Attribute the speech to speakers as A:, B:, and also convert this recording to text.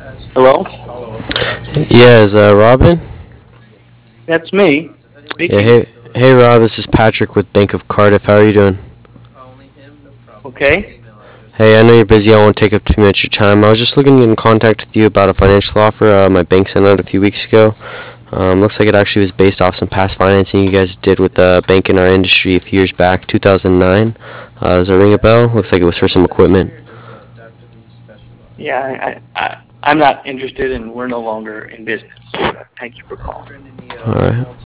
A: Hello?
B: Yeah, is Robin?
A: That's me
B: Yeah,
A: speaking.
B: hey Rob, this is Patrick with Bank of Cardiff. How are you doing?
A: Okay?
B: Hey, I know you're busy. I won't take up too much of your time. I was just looking to get in contact with you about a financial offer my bank sent out a few weeks ago. Looks like it actually was based off some past financing you guys did with a bank in our industry a few years back, 2009. Does that ring a bell? Looks like it was for some equipment.
A: Yeah, I'm not interested and we're no longer in business. Thank you for calling.
B: All right.